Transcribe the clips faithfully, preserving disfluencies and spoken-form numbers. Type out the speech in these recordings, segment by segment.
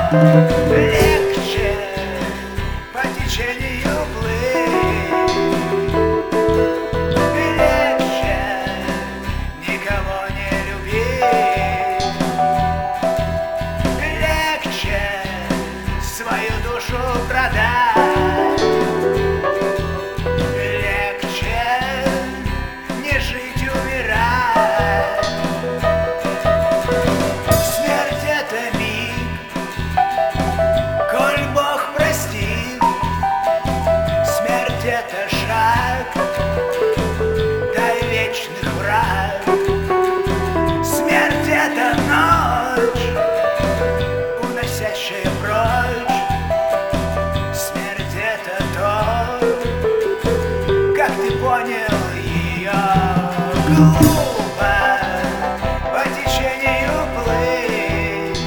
Легче по течению плыть, легче никого не любить, легче свою душу продать, легче не жить, умирать. Смерть — это миг, коль Бог простит. Смерть — это шаг до вечных врат. Смерть — это ночь, уносящая прочь. Смерть — это то, как ты понял ее. Глупо по течению плыть,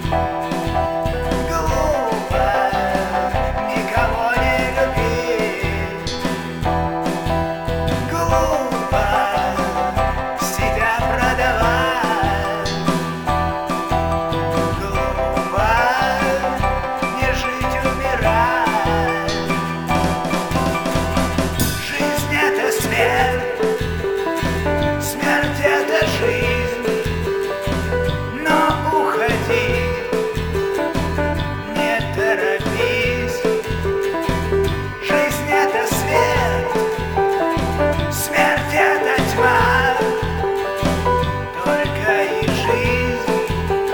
глупо никого не любить, глупо себя продавать, глупо не жить, умирать. Жизнь — это смерть, смерть — это жизнь. Но уходи, не торопись. Жизнь — это свет, смерть — это тьма. Только и жизнь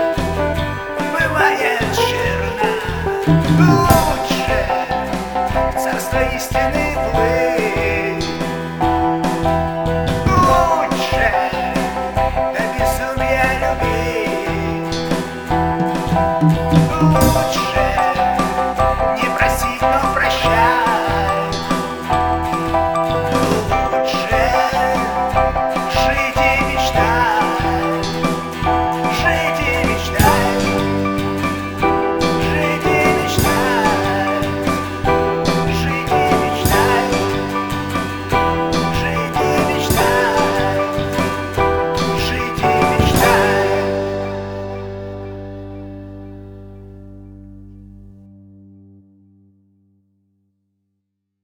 бывает черна. Лучше в царство истины плыть.